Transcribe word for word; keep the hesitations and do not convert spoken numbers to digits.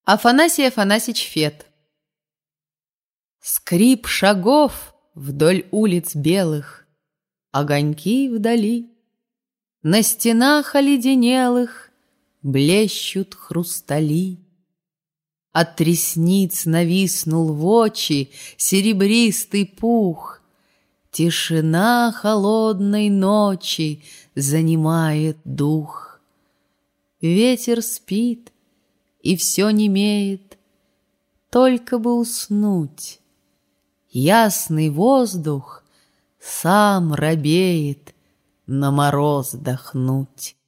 Афанасий Афанасьич Фет. Скрип шагов вдоль улиц белых, огоньки вдали. На стенах оледенелых блещут хрустали. От ресниц нависнул в очи серебристый пух. Тишина холодной ночи занимает дух. Ветер спит, и все немеет, только бы уснуть. Ясный воздух сам робеет на мороз дохнуть.